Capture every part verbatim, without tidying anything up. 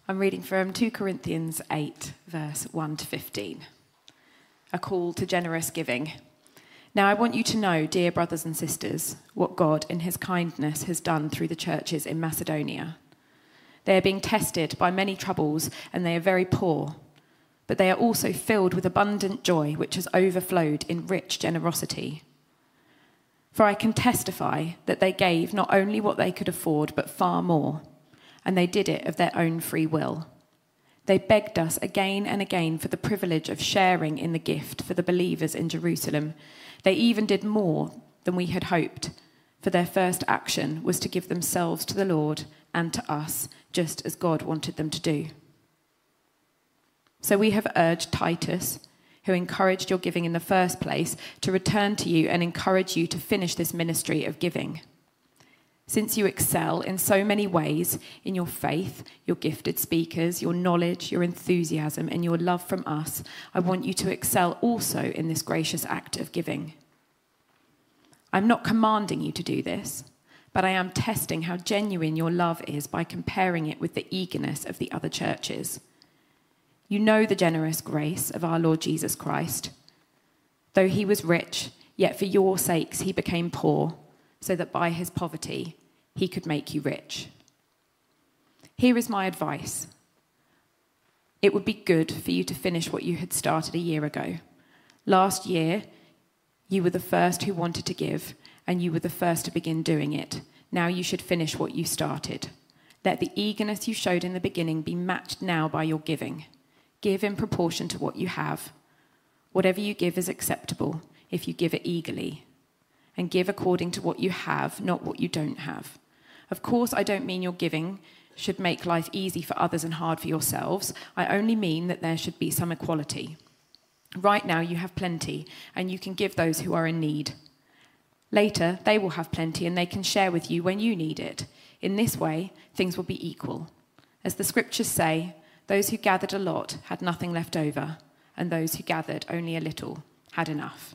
I'm reading from two Corinthians eight, verse one to fifteen. A call to generous giving. Now I want you to know, dear brothers and sisters, what God in his kindness has done through the churches in Macedonia. They are being tested by many troubles, and they are very poor, but they are also filled with abundant joy, which has overflowed in rich generosity. For I can testify that they gave not only what they could afford, but far more, and they did it of their own free will. They begged us again and again for the privilege of sharing in the gift for the believers in Jerusalem. They even did more than we had hoped, for their first action was to give themselves to the Lord and to us, just as God wanted them to do. So we have urged Titus, who encouraged your giving in the first place, to return to you and encourage you to finish this ministry of giving. Since you excel in so many ways, in your faith, your gifted speakers, your knowledge, your enthusiasm, and your love from us, I want you to excel also in this gracious act of giving. I'm not commanding you to do this, but I am testing how genuine your love is by comparing it with the eagerness of the other churches. You know the generous grace of our Lord Jesus Christ. Though he was rich, yet for your sakes he became poor, so that by his poverty he could make you rich. Here is my advice. It would be good for you to finish what you had started a year ago. Last year, you were the first who wanted to give, and you were the first to begin doing it. Now you should finish what you started. Let the eagerness you showed in the beginning be matched now by your giving. Give in proportion to what you have. Whatever you give is acceptable if you give it eagerly. And give according to what you have, not what you don't have. Of course, I don't mean your giving should make life easy for others and hard for yourselves. I only mean that there should be some equality. Right now you have plenty, and you can give those who are in need. Later, they will have plenty, and they can share with you when you need it. In this way, things will be equal. As the scriptures say, those who gathered a lot had nothing left over, and those who gathered only a little had enough.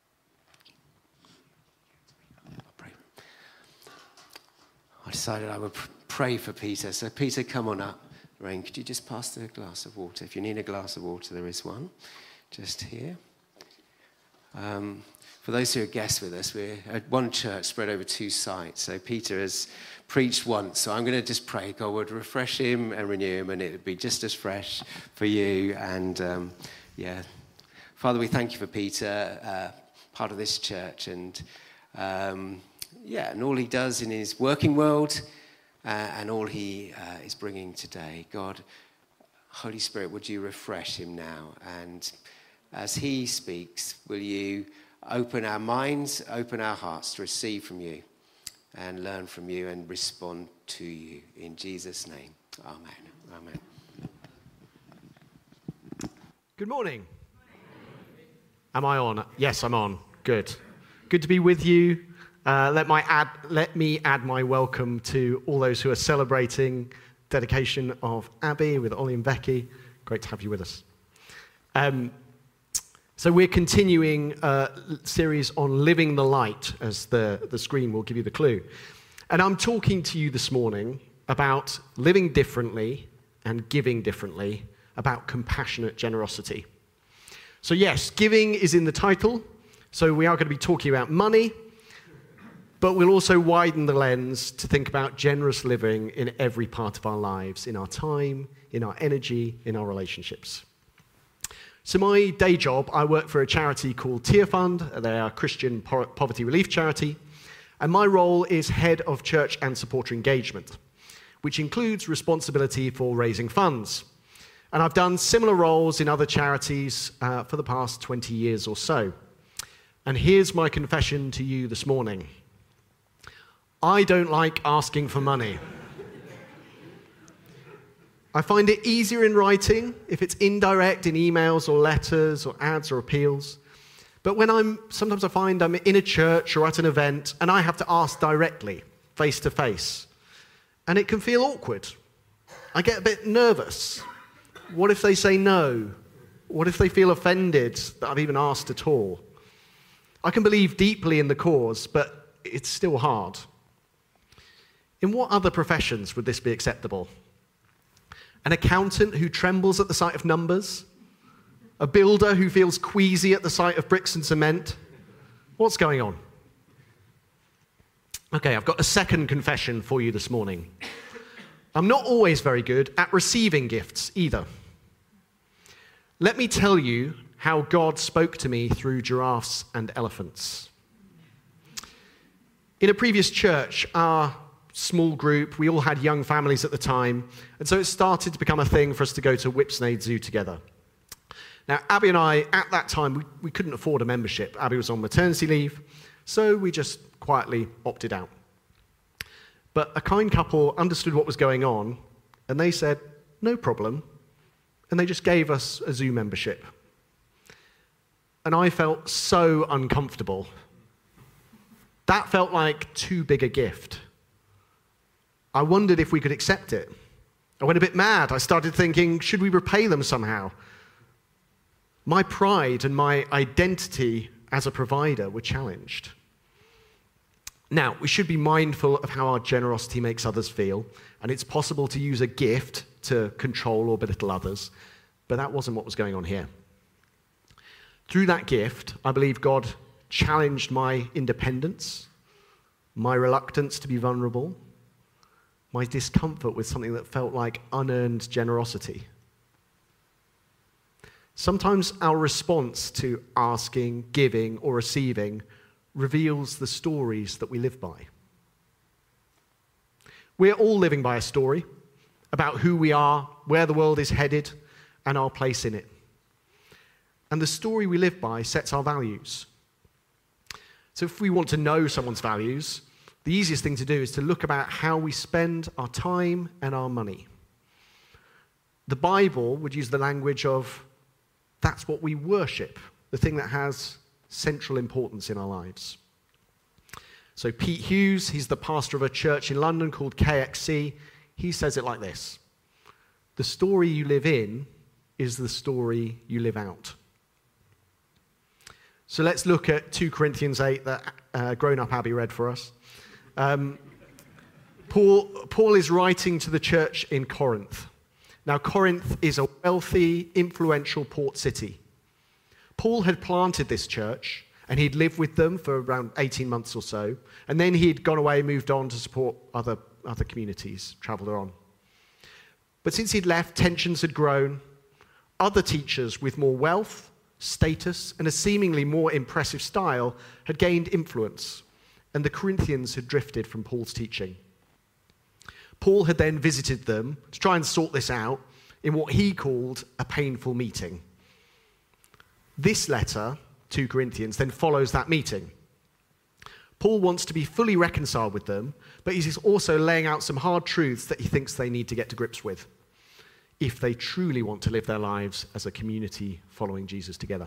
I decided I would pray for Peter. So Peter, come on up. Rain, could you just pass the glass of water? If you need a glass of water, there is one just here. Um, for those who are guests with us, we're at one church spread over two sites. So Peter has preached once. So I'm going to just pray God would refresh him and renew him, and it would be just as fresh for you. And um, yeah, Father, we thank you for Peter, uh, part of this church, and um, yeah, and all he does in his working world, uh, and all he uh, is bringing today. God, Holy Spirit, would you refresh him now? And as he speaks, will you open our minds, open our hearts to receive from you and learn from you and respond to you. In Jesus' name, amen. Amen. Good morning. Am I on? Yes, I'm on. Good. Good to be with you. Uh, let, my add, let me add my welcome to all those who are celebrating dedication of Abbey with Ollie and Becky. Great to have you with us. Um, so we're continuing a series on living the light, as the, the screen will give you the clue. And I'm talking to you this morning about living differently and giving differently, about compassionate generosity. So yes, giving is in the title, so we are going to be talking about money, but we'll also widen the lens to think about generous living in every part of our lives, in our time, in our energy, in our relationships. So my day job, I work for a charity called Tear Fund. They are a Christian po- poverty relief charity. And my role is head of church and supporter engagement, which includes responsibility for raising funds. And I've done similar roles in other charities uh, for the past twenty years or so. And here's my confession to you this morning. I don't like asking for money. I find it easier in writing if it's indirect in emails or letters or ads or appeals. But when I'm, sometimes I find I'm in a church or at an event and I have to ask directly, face to face. And it can feel awkward. I get a bit nervous. What if they say no? What if they feel offended that I've even asked at all? I can believe deeply in the cause, but it's still hard. In what other professions would this be acceptable? An accountant who trembles at the sight of numbers? A builder who feels queasy at the sight of bricks and cement? What's going on? Okay, I've got a second confession for you this morning. I'm not always very good at receiving gifts either. Let me tell you how God spoke to me through giraffes and elephants. In a previous church, our small group, we all had young families at the time, and so it started to become a thing for us to go to Whipsnade Zoo together. Now, Abby and I, at that time, we, we couldn't afford a membership. Abby was on maternity leave, so we just quietly opted out. But a kind couple understood what was going on, and they said, no problem, and they just gave us a zoo membership. And I felt so uncomfortable. That felt like too big a gift. I wondered if we could accept it. I went a bit mad. I started thinking, should we repay them somehow? My pride and my identity as a provider were challenged. Now, we should be mindful of how our generosity makes others feel, and it's possible to use a gift to control or belittle others, but that wasn't what was going on here. Through that gift, I believe God challenged my independence, my reluctance to be vulnerable, my discomfort with something that felt like unearned generosity. Sometimes our response to asking, giving, or receiving reveals the stories that we live by. We're all living by a story about who we are, where the world is headed, and our place in it. And the story we live by sets our values. So if we want to know someone's values, the easiest thing to do is to look about how we spend our time and our money. The Bible would use the language of, that's what we worship, the thing that has central importance in our lives. So Pete Hughes, he's the pastor of a church in London called K X C. He says it like this: the story you live in is the story you live out. So let's look at two Corinthians eight that uh, grown-up Abby read for us. Um, Paul, Paul is writing to the church in Corinth. Now, Corinth is a wealthy, influential port city. Paul had planted this church, and he'd lived with them for around eighteen months or so, and then he'd gone away, moved on to support other, other communities, traveled on. But since he'd left, tensions had grown. Other teachers with more wealth, status, and a seemingly more impressive style had gained influence, and the Corinthians had drifted from Paul's teaching. Paul had then visited them to try and sort this out in what he called a painful meeting. This letter, to Corinthians, then follows that meeting. Paul wants to be fully reconciled with them, but he's also laying out some hard truths that he thinks they need to get to grips with if they truly want to live their lives as a community following Jesus together.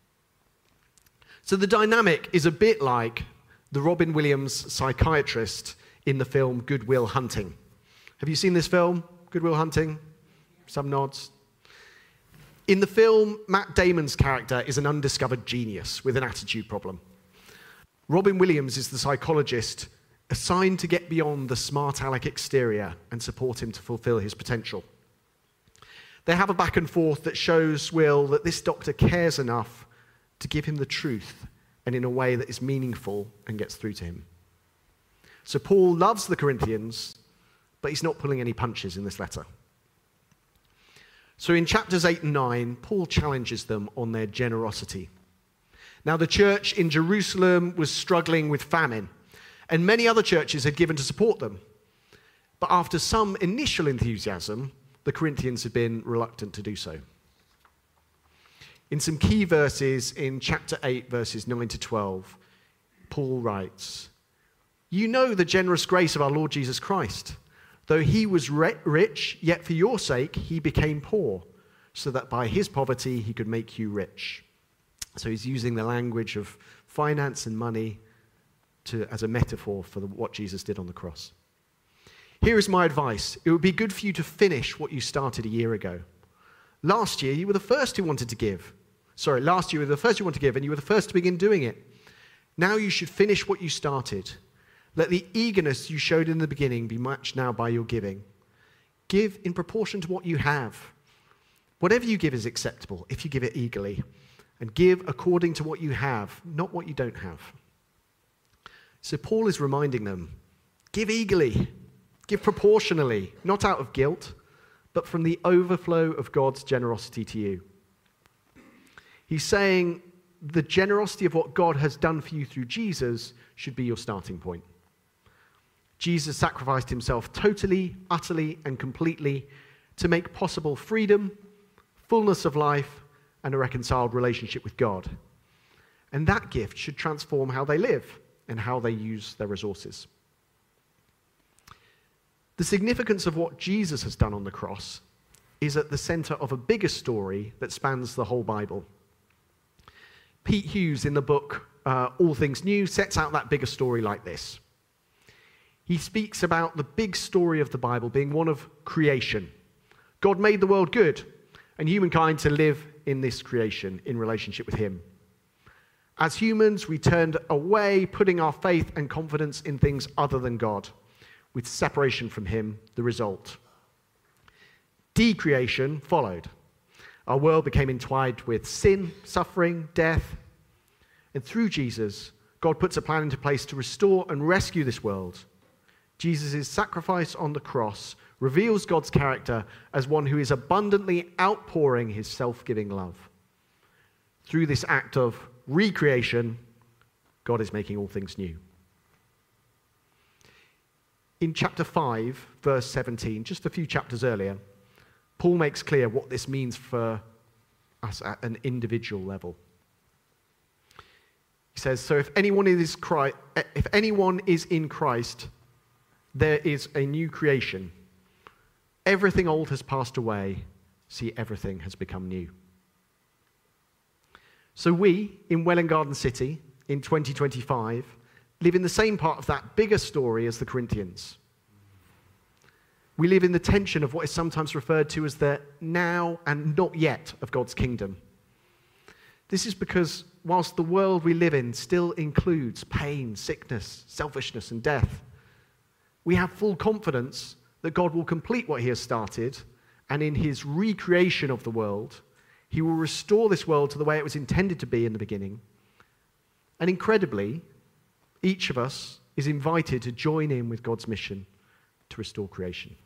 So the dynamic is a bit like the Robin Williams psychiatrist in the film Good Will Hunting. Have you seen this film, Good Will Hunting? Some nods. In the film, Matt Damon's character is an undiscovered genius with an attitude problem. Robin Williams is the psychologist assigned to get beyond the smart aleck exterior and support him to fulfill his potential. They have a back and forth that shows Will that this doctor cares enough to give him the truth, and in a way that is meaningful and gets through to him. So Paul loves the Corinthians, but he's not pulling any punches in this letter. So in chapters eight and nine, Paul challenges them on their generosity. Now the church in Jerusalem was struggling with famine, and many other churches had given to support them. But after some initial enthusiasm, the Corinthians had been reluctant to do so. In some key verses in chapter eight, verses nine to twelve, Paul writes, "You know the generous grace of our Lord Jesus Christ. Though he was rich, yet for your sake he became poor, so that by his poverty he could make you rich." So he's using the language of finance and money to, as a metaphor for the, what Jesus did on the cross. Here is my advice. It would be good for you to finish what you started a year ago. Last year, you were the first who wanted to give. Sorry, last year you were the first who wanted to give, and you were the first to begin doing it. Now you should finish what you started. Let the eagerness you showed in the beginning be matched now by your giving. Give in proportion to what you have. Whatever you give is acceptable if you give it eagerly. And give according to what you have, not what you don't have. So Paul is reminding them, give eagerly, give proportionally, not out of guilt, but from the overflow of God's generosity to you. He's saying the generosity of what God has done for you through Jesus should be your starting point. Jesus sacrificed himself totally, utterly, and completely to make possible freedom, fullness of life, and a reconciled relationship with God. And that gift should transform how they live and how they use their resources. The significance of what Jesus has done on the cross is at the center of a bigger story that spans the whole Bible. Pete Hughes, in the book uh, All Things New, sets out that bigger story like this. He speaks about the big story of the Bible being one of creation. God made the world good, and humankind to live in this creation in relationship with him. As humans, we turned away, putting our faith and confidence in things other than God, with separation from him, the result. Decreation followed. Our world became entwined with sin, suffering, death. And through Jesus, God puts a plan into place to restore and rescue this world. Jesus' sacrifice on the cross reveals God's character as one who is abundantly outpouring his self-giving love. Through this act of recreation, God is making all things new. In chapter five, verse seventeen, just a few chapters earlier, Paul makes clear what this means for us at an individual level. He says, so if anyone is Christ, if anyone is in Christ, there is a new creation. Everything old has passed away. See, everything has become new. So we, in Welwyn Garden City, in twenty twenty-five, live in the same part of that bigger story as the Corinthians. We live in the tension of what is sometimes referred to as the now and not yet of God's kingdom. This is because whilst the world we live in still includes pain, sickness, selfishness, and death, we have full confidence that God will complete what he has started, and in his recreation of the world, he will restore this world to the way it was intended to be in the beginning. And incredibly, each of us is invited to join in with God's mission to restore creation.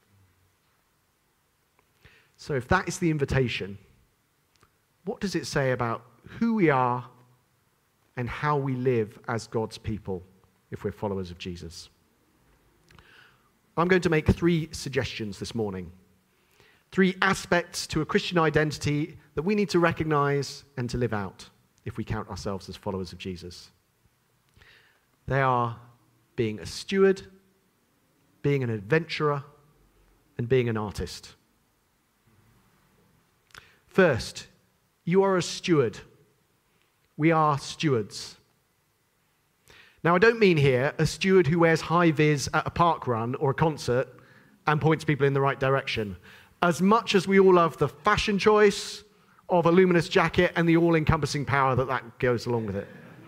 So if that is the invitation, what does it say about who we are and how we live as God's people if we're followers of Jesus? I'm going to make three suggestions this morning. Three aspects to a Christian identity that we need to recognize and to live out if we count ourselves as followers of Jesus. They are being a steward, being an adventurer, and being an artist. First, you are a steward. We are stewards. Now, I don't mean here a steward who wears high-vis at a park run or a concert and points people in the right direction. As much as we all love the fashion choice of a luminous jacket and the all-encompassing power that that goes along with it.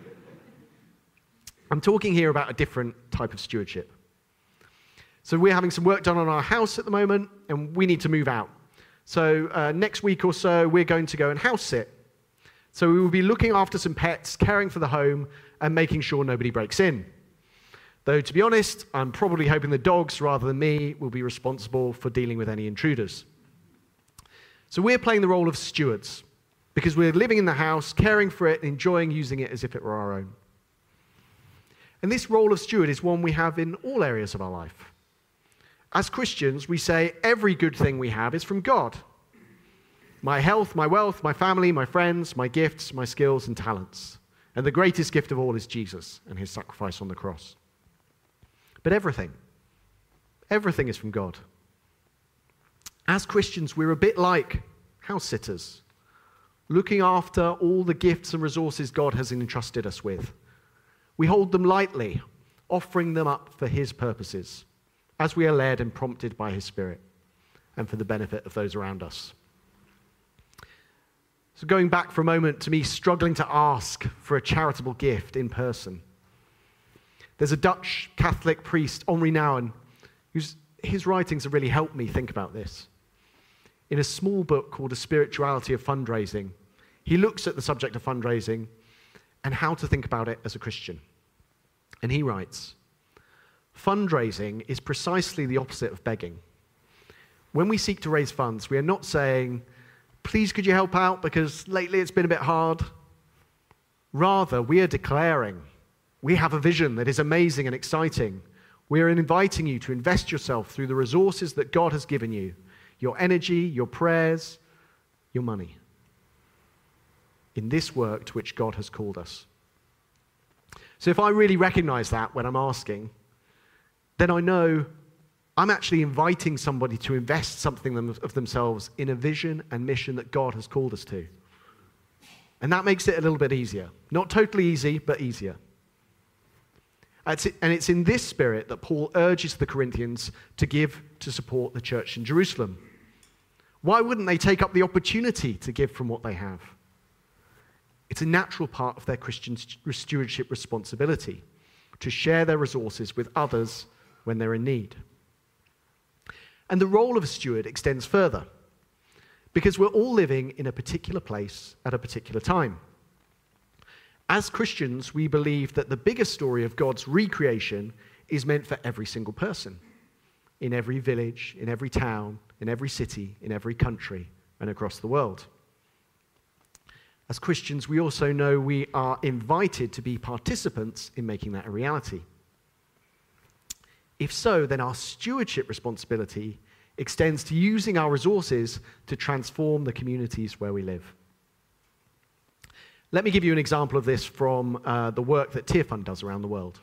I'm talking here about a different type of stewardship. So we're having some work done on our house at the moment, and we need to move out. So uh, next week or so, we're going to go and house sit. So we will be looking after some pets, caring for the home, and making sure nobody breaks in. Though, to be honest, I'm probably hoping the dogs, rather than me, will be responsible for dealing with any intruders. So we're playing the role of stewards, because we're living in the house, caring for it, enjoying using it as if it were our own. And this role of steward is one we have in all areas of our life. As Christians, we say every good thing we have is from God. My health, my wealth, my family, my friends, my gifts, my skills and talents. And the greatest gift of all is Jesus and his sacrifice on the cross. But everything, everything is from God. As Christians, we're a bit like house sitters, looking after all the gifts and resources God has entrusted us with. We hold them lightly, offering them up for his purposes, as we are led and prompted by his Spirit, and for the benefit of those around us. So going back for a moment to me struggling to ask for a charitable gift in person. There's a Dutch Catholic priest, Henri Nouwen, who's his writings have really helped me think about this. In a small book called A Spirituality of Fundraising, he looks at the subject of fundraising and how to think about it as a Christian. And he writes, fundraising is precisely the opposite of begging. When we seek to raise funds, we are not saying, please could you help out because lately it's been a bit hard. Rather, we are declaring, we have a vision that is amazing and exciting. We are inviting you to invest yourself through the resources that God has given you, your energy, your prayers, your money, in this work to which God has called us. So if I really recognize that when I'm asking, then I know I'm actually inviting somebody to invest something of themselves in a vision and mission that God has called us to. And that makes it a little bit easier. Not totally easy, but easier. And it's in this spirit that Paul urges the Corinthians to give to support the church in Jerusalem. Why wouldn't they take up the opportunity to give from what they have? It's a natural part of their Christian stewardship responsibility to share their resources with others when they're in need. And the role of a steward extends further, because we're all living in a particular place at a particular time. As Christians, we believe that the bigger story of God's recreation is meant for every single person, in every village, in every town, in every city, in every country, and across the world. As Christians, we also know we are invited to be participants in making that a reality. If so, then our stewardship responsibility extends to using our resources to transform the communities where we live. Let me give you an example of this from uh, the work that Tearfund does around the world.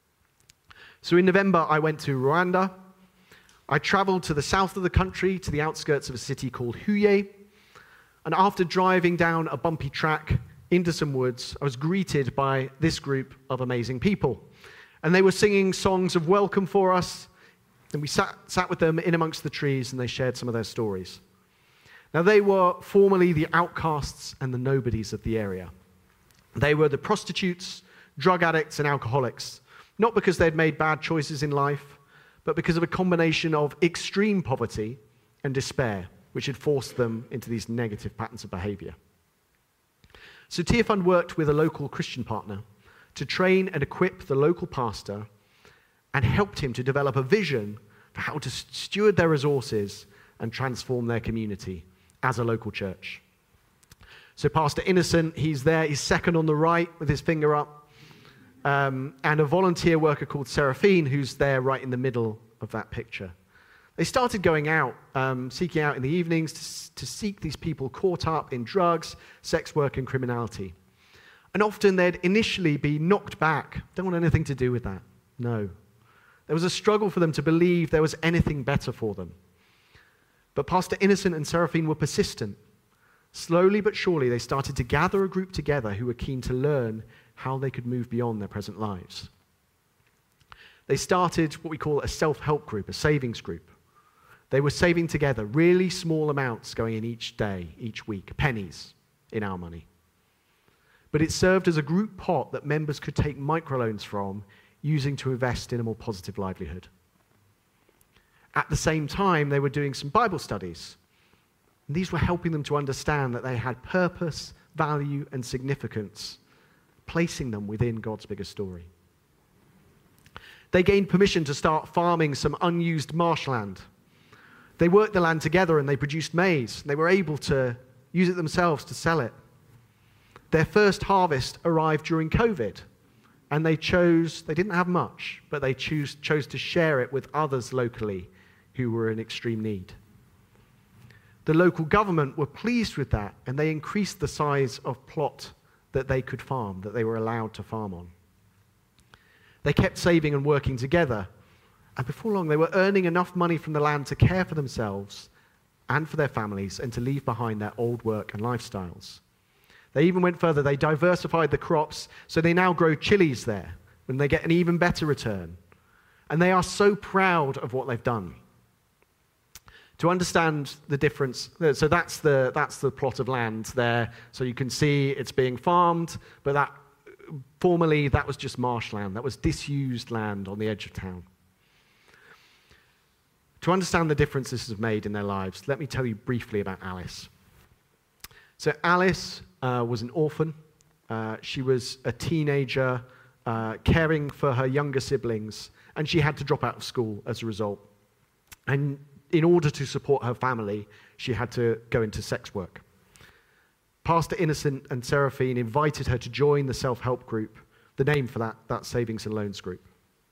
So in November, I went to Rwanda. I traveled to the south of the country, to the outskirts of a city called Huye. And after driving down a bumpy track into some woods, I was greeted by this group of amazing people. And they were singing songs of welcome for us. And we sat, sat with them in amongst the trees, and they shared some of their stories. Now, they were formerly the outcasts and the nobodies of the area. They were the prostitutes, drug addicts, and alcoholics, not because they'd made bad choices in life, but because of a combination of extreme poverty and despair, which had forced them into these negative patterns of behavior. So Tearfund worked with a local Christian partner to train and equip the local pastor and helped him to develop a vision for how to steward their resources and transform their community as a local church. So Pastor Innocent, he's there, he's second on the right with his finger up, um, and a volunteer worker called Seraphine, who's there right in the middle of that picture. They started going out, um, seeking out in the evenings to, to seek these people caught up in drugs, sex work, and criminality. And often they'd initially be knocked back. Don't want anything to do with that. No. There was a struggle for them to believe there was anything better for them. But Pastor Innocent and Seraphine were persistent. Slowly but surely, they started to gather a group together who were keen to learn how they could move beyond their present lives. They started what we call a self-help group, a savings group. They were saving together really small amounts going in each day, each week, pennies in our money. But it served as a group pot that members could take microloans from, using to invest in a more positive livelihood. At the same time, they were doing some Bible studies. And these were helping them to understand that they had purpose, value, and significance, placing them within God's bigger story. They gained permission to start farming some unused marshland. They worked the land together and they produced maize. They were able to use it themselves to sell it. Their first harvest arrived during COVID, and they chose, they didn't have much, but they choose, chose to share it with others locally who were in extreme need. The local government were pleased with that, and they increased the size of plot that they could farm, that they were allowed to farm on. They kept saving and working together, and before long they were earning enough money from the land to care for themselves and for their families and to leave behind their old work and lifestyles. They even went further. They diversified the crops, so they now grow chilies there, and they get an even better return. And they are so proud of what they've done. To understand the difference, so that's the, that's the plot of land there. So you can see it's being farmed, but that formerly that was just marshland. That was disused land on the edge of town. To understand the difference this has made in their lives, let me tell you briefly about Alice. So Alice uh, was an orphan. Uh, she was a teenager uh, caring for her younger siblings, and she had to drop out of school as a result. And in order to support her family, she had to go into sex work. Pastor Innocent and Seraphine invited her to join the self-help group, the name for that, that savings and loans group.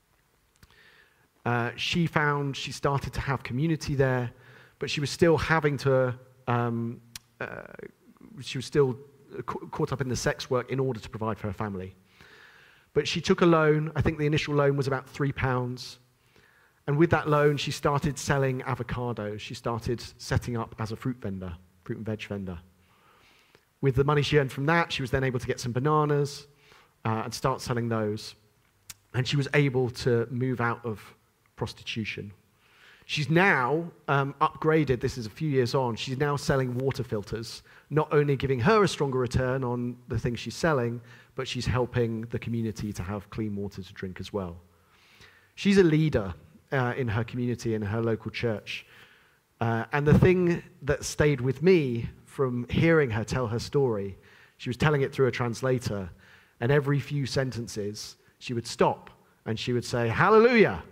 Uh, she found she started to have community there, but she was still having to, um, uh, she was still ca- caught up in the sex work in order to provide for her family. But she took a loan. I think the initial loan was about three pounds. And with that loan, she started selling avocados. She started setting up as a fruit vendor, fruit and veg vendor. With the money she earned from that, she was then able to get some bananas uh, and start selling those. And she was able to move out of prostitution. She's now um, upgraded, this is a few years on, she's now selling water filters, not only giving her a stronger return on the things she's selling, but she's helping the community to have clean water to drink as well. She's a leader uh, in her community, in her local church. Uh, and the thing that stayed with me from hearing her tell her story, she was telling it through a translator, and every few sentences she would stop and she would say, "Hallelujah."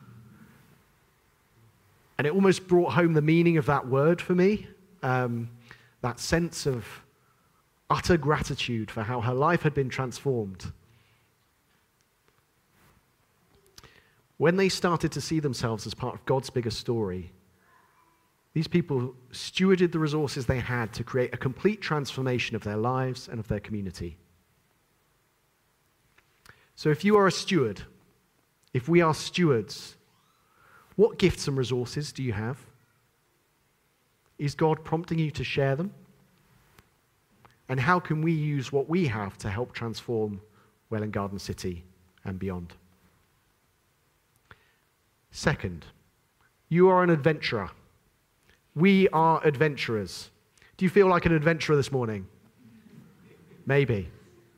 And it almost brought home the meaning of that word for me, um, that sense of utter gratitude for how her life had been transformed. When they started to see themselves as part of God's bigger story, these people stewarded the resources they had to create a complete transformation of their lives and of their community. So if you are a steward, if we are stewards, what gifts and resources do you have? Is God prompting you to share them? And how can we use what we have to help transform Welwyn Garden City and beyond? Second, you are an adventurer. We are adventurers. Do you feel like an adventurer this morning? Maybe.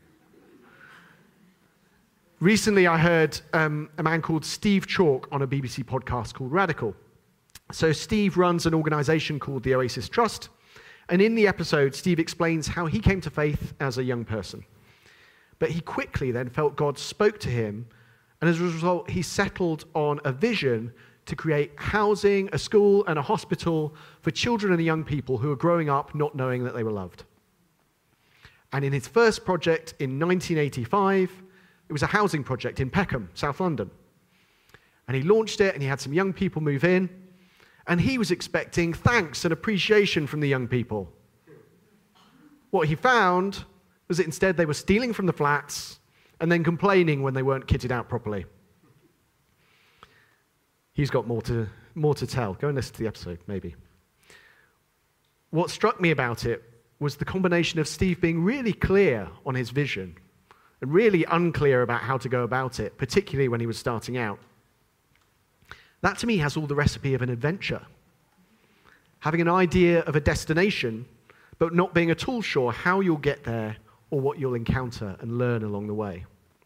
Recently, I heard um, a man called Steve Chalk on a B B C podcast called Radical. So Steve runs an organization called the Oasis Trust, and in the episode, Steve explains how he came to faith as a young person. But he quickly then felt God spoke to him, and as a result, he settled on a vision to create housing, a school, and a hospital for children and young people who are growing up not knowing that they were loved. And in his first project in nineteen eighty-five, it was a housing project in Peckham, South London. And he launched it, and he had some young people move in, and he was expecting thanks and appreciation from the young people. What he found was that instead they were stealing from the flats and then complaining when they weren't kitted out properly. He's got more to, more to tell. Go and listen to the episode, maybe. What struck me about it was the combination of Steve being really clear on his vision and really unclear about how to go about it, particularly when he was starting out. That, to me, has all the recipe of an adventure. Having an idea of a destination, but not being at all sure how you'll get there or what you'll encounter and learn along the way.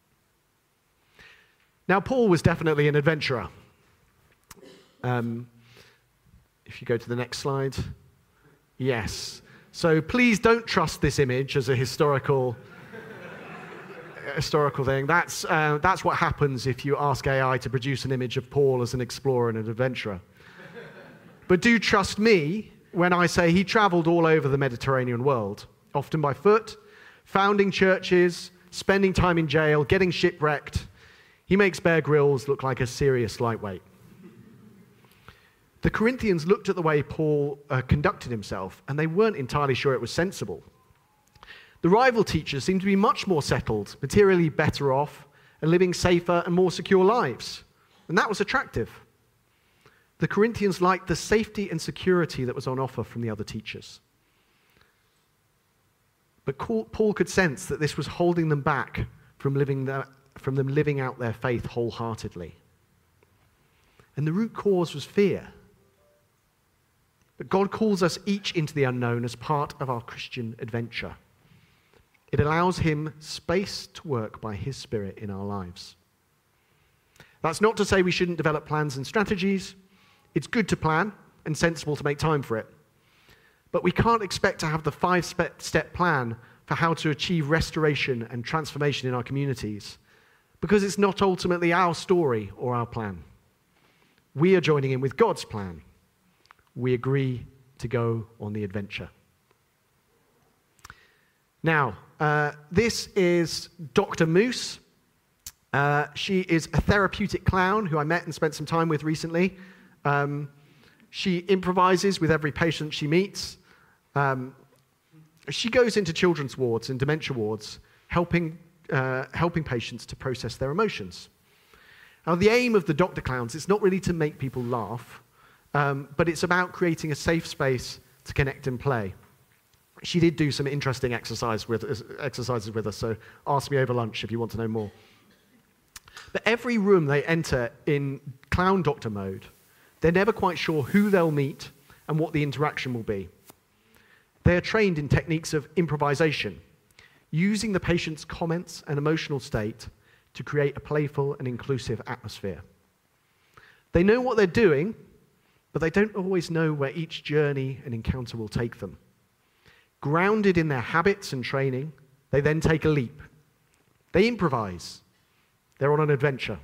Now, Paul was definitely an adventurer. Um, if you go to the next slide. Yes. So please don't trust this image as a historical historical thing. That's, uh, that's what happens if you ask A I to produce an image of Paul as an explorer and an adventurer. But do trust me when I say he traveled all over the Mediterranean world, often by foot, founding churches, spending time in jail, getting shipwrecked. He makes Bear Grylls look like a serious lightweight. The Corinthians looked at the way Paul uh, conducted himself, and they weren't entirely sure it was sensible. The rival teachers seemed to be much more settled, materially better off, and living safer and more secure lives. And that was attractive. The Corinthians liked the safety and security that was on offer from the other teachers. But Paul could sense that this was holding them back from, living their, from them living out their faith wholeheartedly. And the root cause was fear. But God calls us each into the unknown as part of our Christian adventure. It allows him space to work by his Spirit in our lives. That's not to say we shouldn't develop plans and strategies, It's good to plan and sensible to make time for it. But we can't expect to have the five-step plan for how to achieve restoration and transformation in our communities, because it's not ultimately our story or our plan. We are joining in with God's plan. We agree to go on the adventure. Now, uh, this is Doctor Moose. Uh, she is a therapeutic clown who I met and spent some time with recently. Um, she improvises with every patient she meets. Um, she goes into children's wards and dementia wards, helping, uh, helping patients to process their emotions. Now, the aim of the Doctor Clowns is not really to make people laugh, um, but it's about creating a safe space to connect and play. She did do some interesting exercise with, exercises with us, so ask me over lunch if you want to know more. But every room they enter in clown doctor mode, they're never quite sure who they'll meet and what the interaction will be. They are trained in techniques of improvisation, using the patient's comments and emotional state to create a playful and inclusive atmosphere. They know what they're doing, but they don't always know where each journey and encounter will take them. Grounded in their habits and training, they then take a leap. They improvise. They're on an adventure.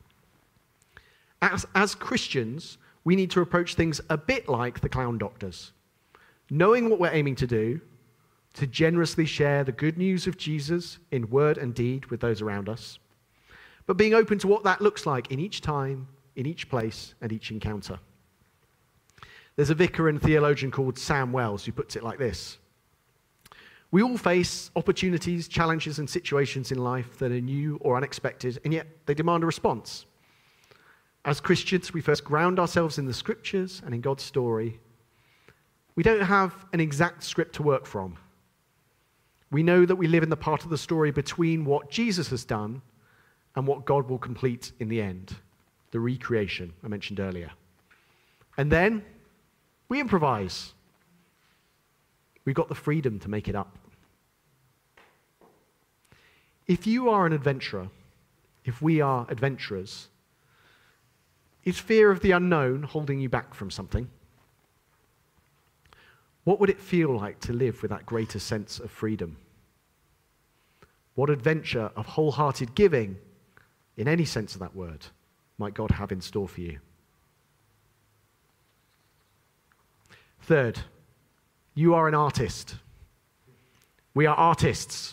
As, as Christians, we need to approach things a bit like the clown doctors, knowing what we're aiming to do, to generously share the good news of Jesus in word and deed with those around us, but being open to what that looks like in each time, in each place, and each encounter. There's a vicar and theologian called Sam Wells who puts it like this: we all face opportunities, challenges, and situations in life that are new or unexpected, and yet they demand a response. As Christians, we first ground ourselves in the Scriptures and in God's story. We don't have an exact script to work from. We know that we live in the part of the story between what Jesus has done and what God will complete in the end, the recreation I mentioned earlier. And then we improvise. We've got the freedom to make it up. If you are an adventurer, if we are adventurers, is fear of the unknown holding you back from something? What would it feel like to live with that greater sense of freedom? What adventure of wholehearted giving, in any sense of that word, might God have in store for you? Third, you are an artist. We are artists.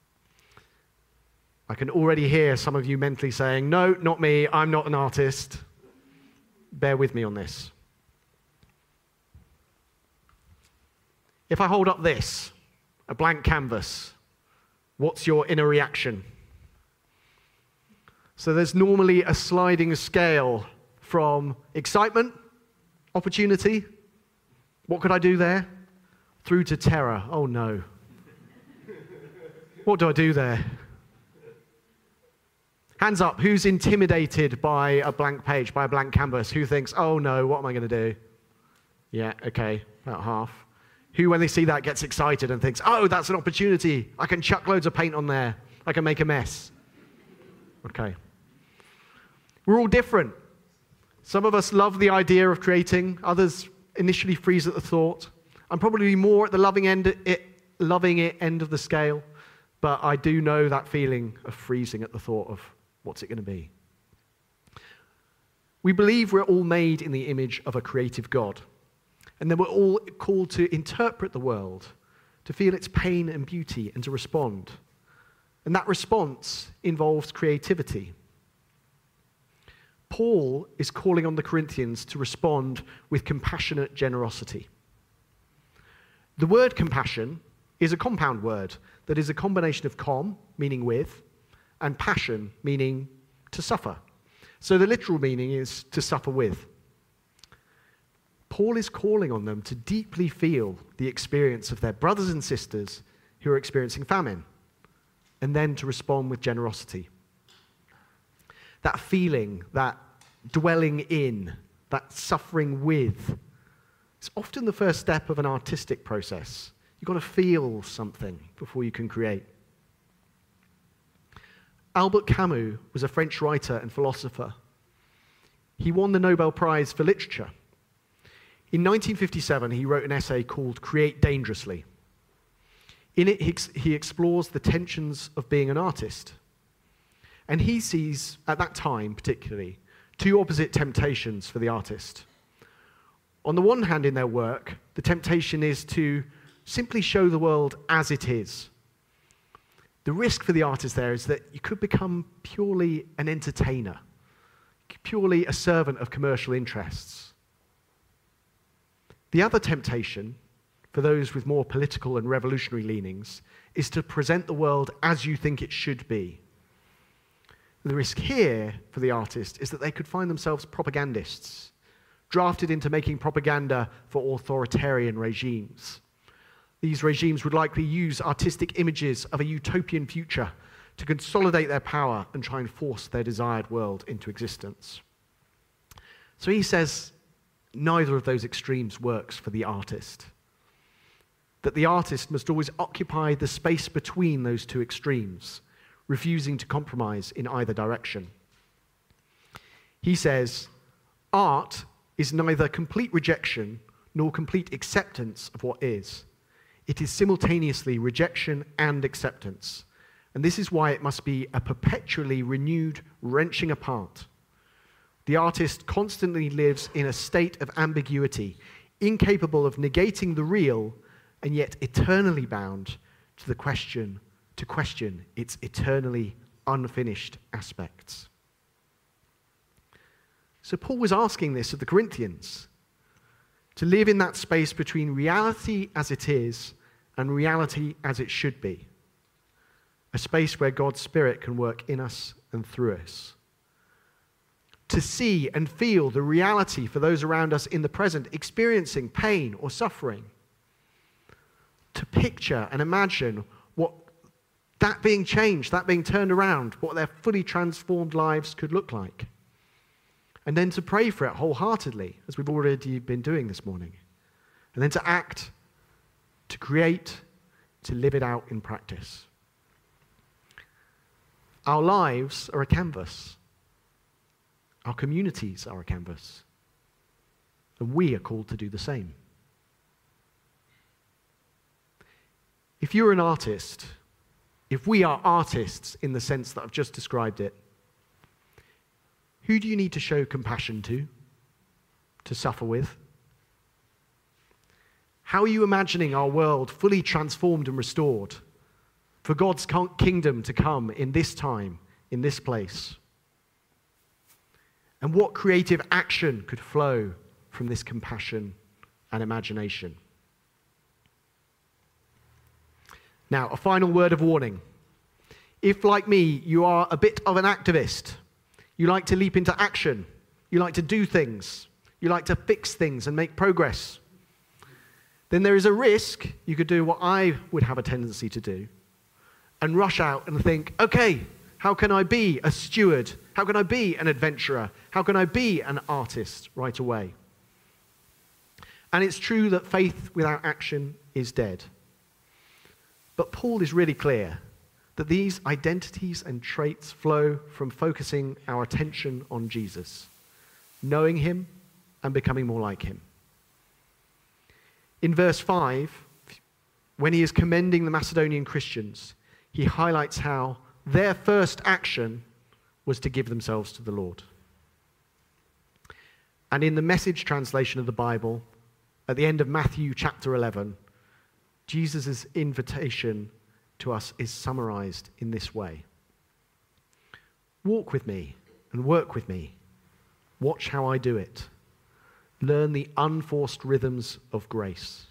I can already hear some of you mentally saying, no, not me, I'm not an artist. Bear with me on this. If I hold up this, a blank canvas, what's your inner reaction? So there's normally a sliding scale from excitement, opportunity, what could I do there? Through to terror. Oh no. What do I do there? Hands up, who's intimidated by a blank page, by a blank canvas? Who thinks, oh no, what am I going to do? Yeah, okay, about half. Who, when they see that, gets excited and thinks, oh, that's an opportunity. I can chuck loads of paint on there. I can make a mess. Okay. We're all different. Some of us love the idea of creating. Others initially freeze at the thought. I'm probably more at the loving end, it, loving it end of the scale, but I do know that feeling of freezing at the thought of what's it going to be. We believe we're all made in the image of a creative God, and that we're all called to interpret the world, to feel its pain and beauty, and to respond. And that response involves creativity. Paul is calling on the Corinthians to respond with compassionate generosity. The word compassion is a compound word that is a combination of com, meaning with, and passion, meaning to suffer. So the literal meaning is to suffer with. Paul is calling on them to deeply feel the experience of their brothers and sisters who are experiencing famine, and then to respond with generosity. That feeling, that dwelling in, that suffering with, it's often the first step of an artistic process. You've got to feel something before you can create. Albert Camus was a French writer and philosopher. He won the Nobel Prize for Literature In nineteen fifty-seven, he wrote an essay called Create Dangerously. In it, he, ex- he explores the tensions of being an artist. And he sees, at that time particularly, two opposite temptations for the artist. On the one hand, in their work, the temptation is to simply show the world as it is. The risk for the artist there is that you could become purely an entertainer, purely a servant of commercial interests. The other temptation, for those with more political and revolutionary leanings, is to present the world as you think it should be. The risk here for the artist is that they could find themselves propagandists, drafted into making propaganda for authoritarian regimes. These regimes would likely use artistic images of a utopian future to consolidate their power and try and force their desired world into existence. So he says neither of those extremes works for the artist. That the artist must always occupy the space between those two extremes, refusing to compromise in either direction. He says, art is neither complete rejection nor complete acceptance of what is. It is simultaneously rejection and acceptance. And this is why it must be a perpetually renewed wrenching apart. The artist constantly lives in a state of ambiguity, incapable of negating the real, and yet eternally bound to the question, to question its eternally unfinished aspects. So Paul was asking this of the Corinthians, to live in that space between reality as it is and reality as it should be, a space where God's Spirit can work in us and through us. To see and feel the reality for those around us in the present, experiencing pain or suffering. To picture and imagine what that being changed, that being turned around, what their fully transformed lives could look like. And then to pray for it wholeheartedly, as we've already been doing this morning. And then to act, to create, to live it out in practice. Our lives are a canvas. Our communities are a canvas. And we are called to do the same. If you're an artist, if we are artists in the sense that I've just described it, who do you need to show compassion to, to suffer with? How are you imagining our world fully transformed and restored for God's kingdom to come in this time, in this place? And what creative action could flow from this compassion and imagination? Now, a final word of warning. If, like me, you are a bit of an activist, you like to leap into action, you like to do things, you like to fix things and make progress, then there is a risk you could do what I would have a tendency to do and rush out and think, okay, how can I be a steward? How can I be an adventurer? How can I be an artist right away? And it's true that faith without action is dead. But Paul is really clear that these identities and traits flow from focusing our attention on Jesus, knowing him and becoming more like him. In verse five, when he is commending the Macedonian Christians, he highlights how their first action was to give themselves to the Lord. And in the Message translation of the Bible, at the end of Matthew chapter eleven, Jesus' invitation to us is summarized in this way. Walk with me and work with me. Watch how I do it. Learn the unforced rhythms of grace.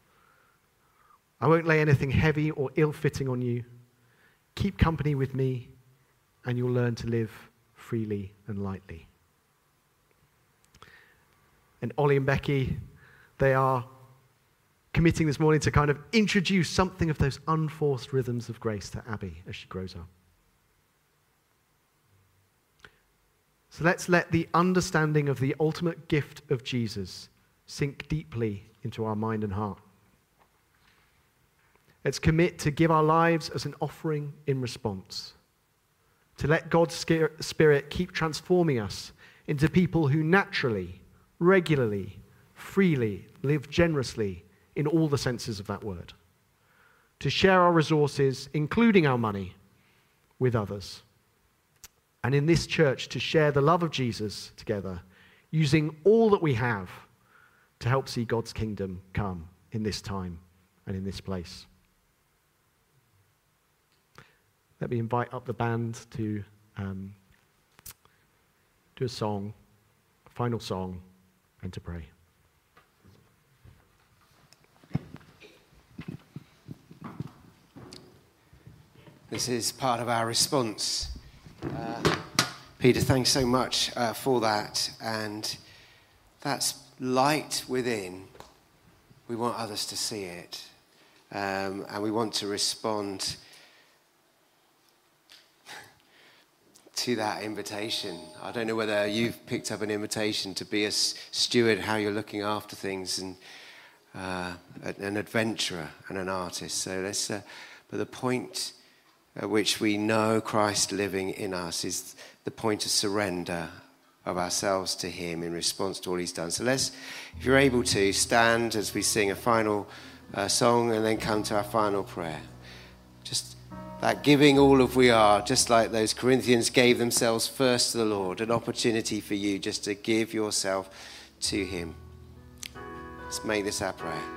I won't lay anything heavy or ill-fitting on you. Keep company with me, and you'll learn to live freely and lightly. And Ollie and Becky, they are committing this morning to kind of introduce something of those unforced rhythms of grace to Abby as she grows up. So let's let the understanding of the ultimate gift of Jesus sink deeply into our mind and heart. Let's commit to give our lives as an offering in response, to let God's Spirit keep transforming us into people who naturally, regularly, freely, live generously in all the senses of that word. To share our resources, including our money, with others. And in this church, to share the love of Jesus together, using all that we have to help see God's kingdom come in this time and in this place. Let me invite up the band to um, do a song, a final song, and to pray. This is part of our response. Uh, Peter, thanks so much uh, for that. And that's light within. We want others to see it. Um, and we want to respond to that invitation. I don't know whether you've picked up an invitation to be a steward, how you're looking after things, and uh, an adventurer and an artist. So let's, uh, but the point at which we know Christ living in us is the point of surrender of ourselves to him in response to all he's done. So let's, if you're able to, stand as we sing a final uh, song and then come to our final prayer. Just that giving all of we are, just like those Corinthians gave themselves first to the Lord, an opportunity for you just to give yourself to him. Let's make this our prayer.